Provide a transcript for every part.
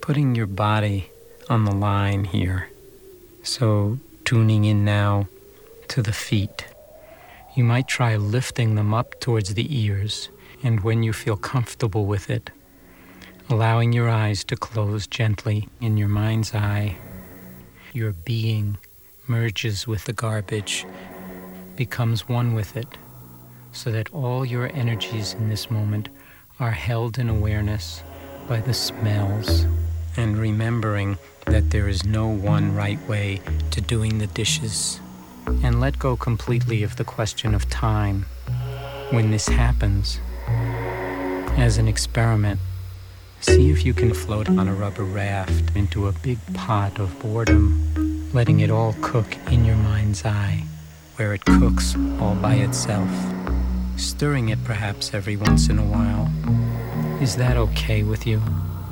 putting your body on the line here. So tuning in now to the feet. You might try lifting them up towards the ears, and when you feel comfortable with it, allowing your eyes to close gently in your mind's eye. Your being merges with the garbage, becomes one with it, so that all your energies in this moment are held in awareness by the smells, and remembering that there is no one right way to doing the dishes. And let go completely of the question of time. When this happens, as an experiment, see if you can float on a rubber raft into a big pot of boredom, letting it all cook in your mind's eye, where it cooks all by itself, stirring it perhaps every once in a while. Is that okay with you?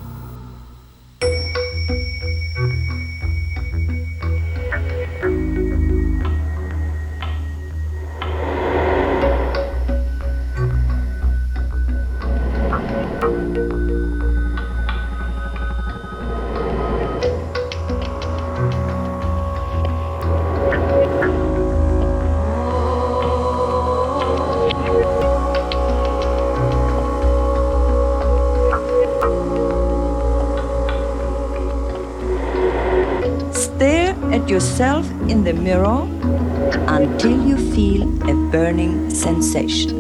Yourself in the mirror until you feel a burning sensation.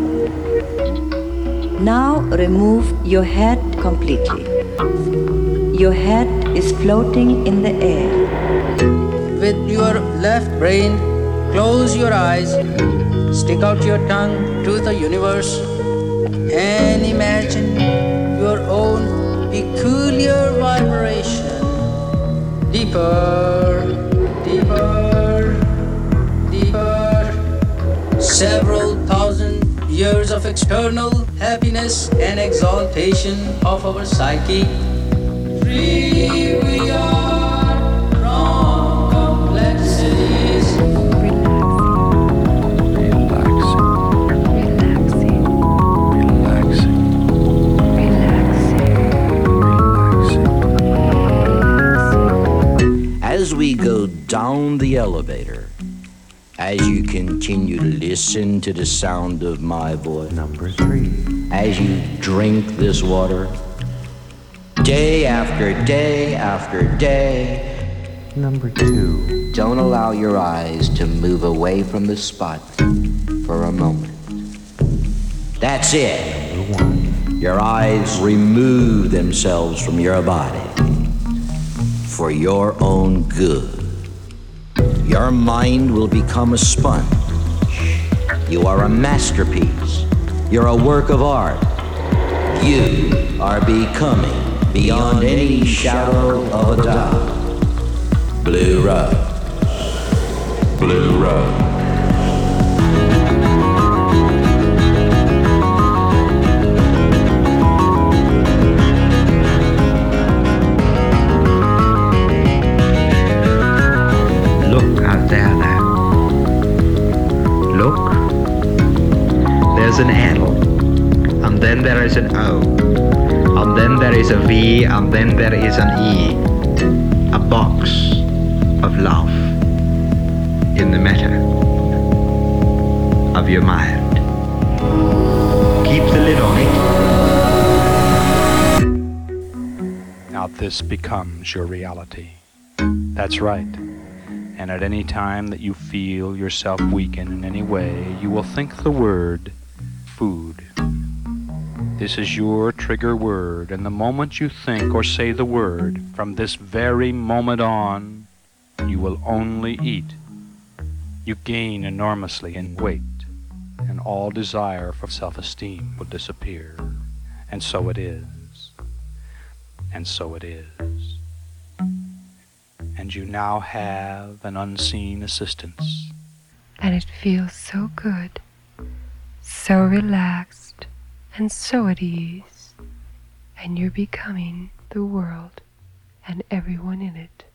Now remove your head completely. Your head is floating in the air. With your left brain, close your eyes, stick out your tongue to the universe, and imagine your own peculiar vibration. Deeper, deeper, deeper. Several thousand years of external happiness and exaltation of our psyche. Free we are from complexities. As we go down the elevator, as you continue to listen to the sound of my voice, Number 3. as you drink this water, day after day after day, Number 2. don't allow your eyes to move away from the spot for a moment. That's it. Number 1. Your eyes remove themselves from your body for your own good. Your mind will become a sponge. You are a masterpiece. You're a work of art. You are becoming, beyond any shadow of a doubt, Blue Rose. Blue Rose. There now. Look. There's an L, and then there is an O, and then there is a V, and then there is an E. A box of love in the matter of your mind. Keep the lid on it. Now this becomes your reality. That's right. And at any time that you feel yourself weaken in any way, you will think the word food. This is your trigger word, and the moment you think or say the word, from this very moment on, you will only eat. You gain enormously in weight, and all desire for self-esteem will disappear. And so it is. And so it is. And you now have an unseen assistance. And it feels so good, so relaxed, and so at ease. And you're becoming the world and everyone in it.